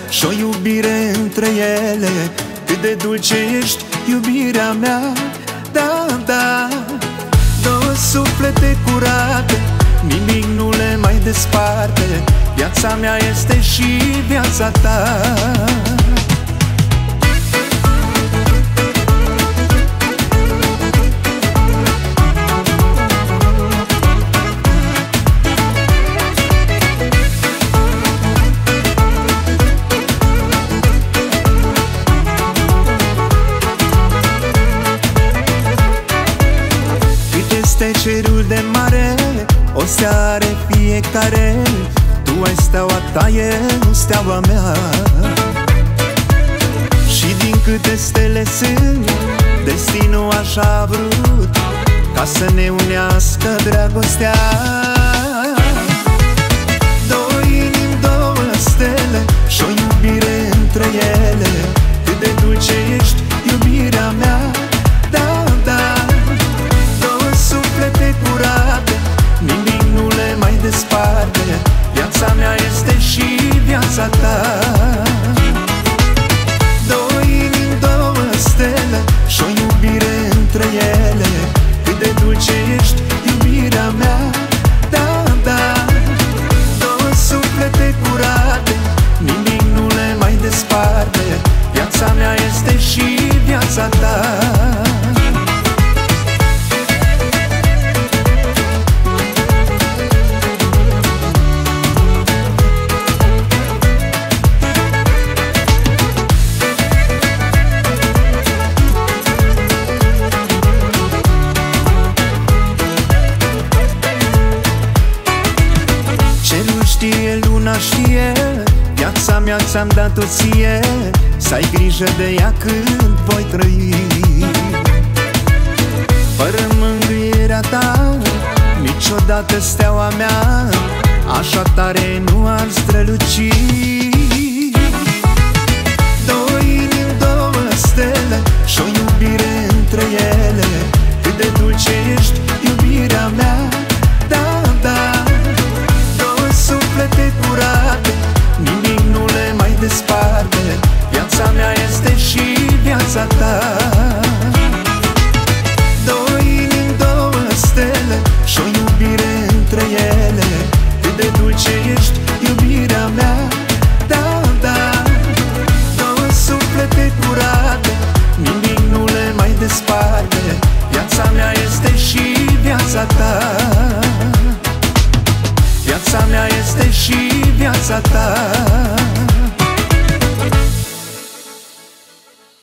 și o iubire între ele. Cât de dulce ești, iubirea mea, da, da. Două suflete curate, nimic nu le mai desparte. Viața mea este și viața ta. Este cerul de mare, o seară fiecare. Tu ai steaua ta, eu steaua mea. Și din câte stele sunt, destinul așa a vrut, ca să ne unească dragostea. Două inimi, două stele și o iubire între ele. Cât de dulce ești, iubirea mea, da, da. Suflete curate, nimic nu le mai desparte. Viața mea este și viața ta. Două inimi, două stele și o iubire între ele. Cât de dulce ești, iubirea mea, da, da. Două suflete curate, nimic nu le mai desparte. Viața mea este și viața ta. Știe, luna știe, viața mea ți-am dat-o ție. Să ai grijă de ea când voi trăi. Fără mângâierea ta, niciodată steaua mea așa tare nu ar străluci. Două inimi, două stele și o iubire între ele. Cât de dulce ești, iubirea mea, da, da. Suflete curate, nimic nu le mai desparte. Viața mea este și viața ta. Două inimi, două stele și o iubire între ele. Cât de dulce ești, iubirea mea, da, da. Două suflete curate, nimic nu le mai desparte. Viața mea este și viața ta. Viața mea este și viața ta.